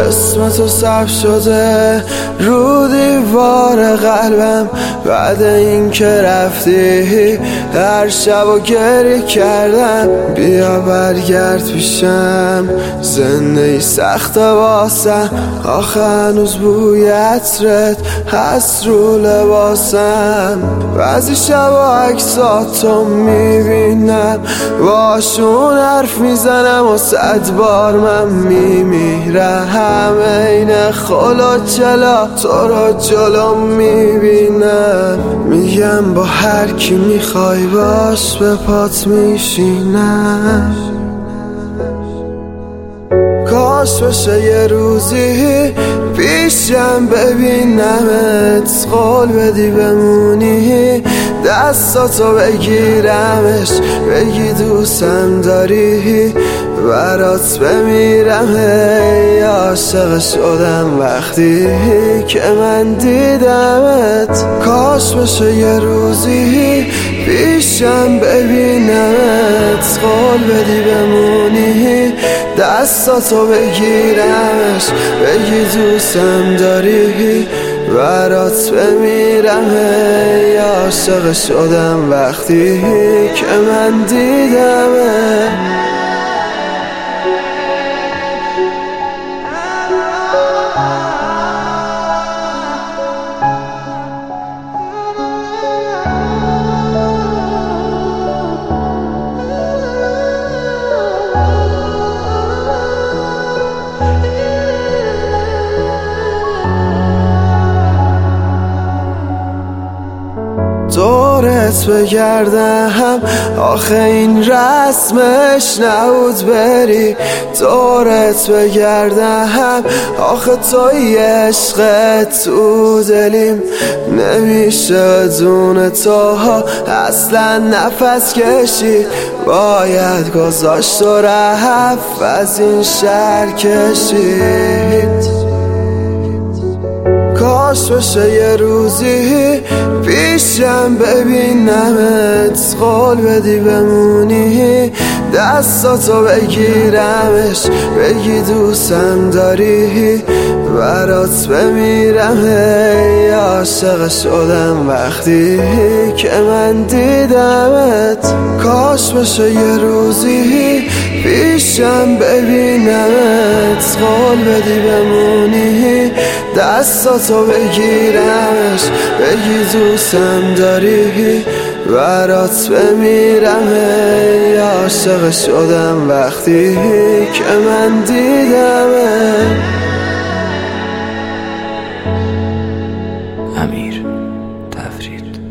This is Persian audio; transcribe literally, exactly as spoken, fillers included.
اسم تو ثبت شده رو دیوار قلبم. بعد این که رفتی هر شب و گریه کردم. بیا برگرد پیشم، زندگی سخت واسم. آخه هنوز بوی عطرت هست رو لباسم. بعضی شبا عکساتو میبینم، باشون حرف میزنم و صد بار من میمیرم. این خلوچلا تو رو جلو میبینم، میگم با هر کی میخوای باش به پات میشینم. کاش بشه یه روزی پیشم ببینمت، قول بدی بمونی دستاتو بگیرمش، بگی دوستم داری برات بمیرم. هی عاشق شدم وقتی که من دیدمت. کاش بشه یه روزی پیشم ببینمت، قول بدی بمونی دستاتو بگیرمش، بگی دوستم داری برات بمیرم. هی عاشق شدم وقتی که من دیدمت. دورت بگردم آخه این رسمش نبود بری. دورت بگردم آخه توی عشقت تو دلیم. نمیشه بدون تو اصلا نفس کشید، باید گذاشت و رفت از این شهر کشید. کاش بشه یه روزی پیشم ببینمت، قول بدی بمونی دستاتو بگیرمش، بگی دوستم داری برات بمیرم. هی عاشق شدم وقتی که من دیدمت. کاش بشه یه روزی پیشم ببینمت، قول بدی بمونی دستاتو بگیرمش، بگی دوستم داری برات بمیرم. هی عاشق شدم وقتی که من دیدمت. امیر تفرید.